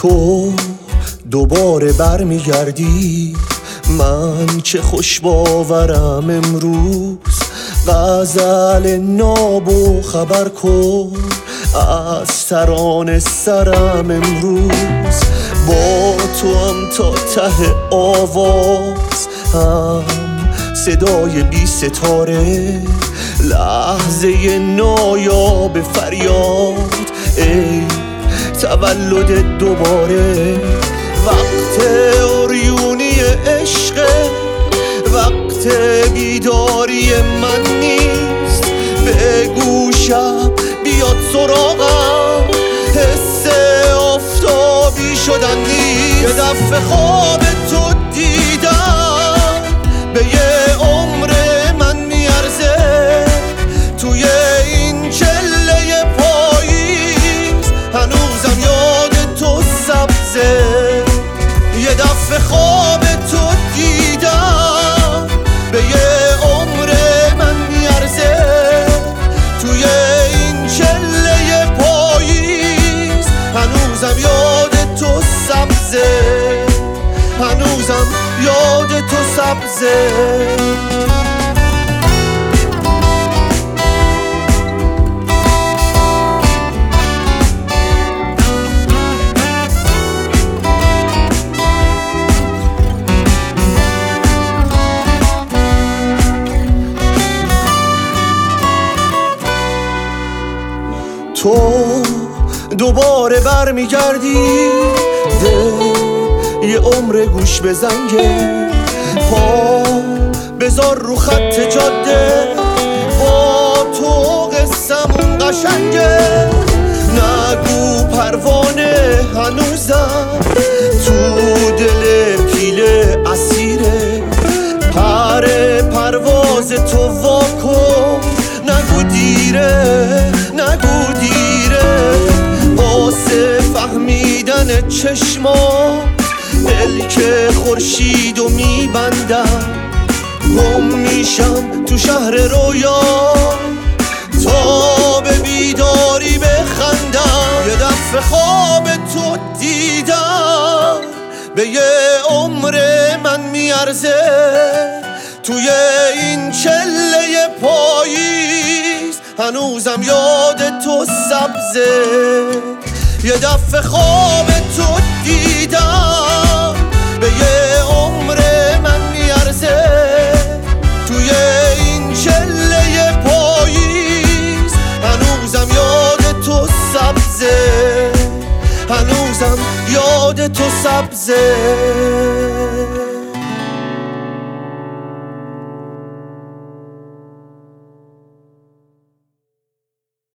تو دوباره برمیگردی، من چه خوش باورم امروز. غزل ناب و خبر کن از ترانه سرم امروز. با تو هم تا ته آواز هم صدای بی ستاره، لحظه نایاب فریاد ای تولد دوباره. وقت عریونی عشق، وقت بیداری من نیست. بگو شب بیاد سراغم، حس آفتابی شدن نیست. یه دفعه خواب تو دیدم به یه عمر من میارزه. توی این چله پاییز هنوزم یاد تو سبزه. یه دفعه خواب تو دیدم به یه عمر من میارزه. توی این چله پاییز هنوزم یاد تو سبزه. هنوزم یاد تو سبزه. تو دوباره برمیگردی، یه عمر گوش به زنگه. پا بذار رو خط جاده، با تو قصمون قشنگه. نگو پروانه هنوزم تو دل پیله اسیره. پر پرواز تو واکن، نگو دیره نگو دیره. واسه فهمیدن چشمات ملک خورشیدو میبندم. گم میشم تو شهر رویا تا به بیداری بخندم. یه دفعه خواب تو دیدم به یه عمر من میارزه. توی این چله پاییز هنوزم یاد تو سبزه. یه دفعه خواب تو دیدم به یه عمر من میارزه. توی این چله پاییز هنوزم یاد تو سبزه. هنوزم یاد تو سبزه.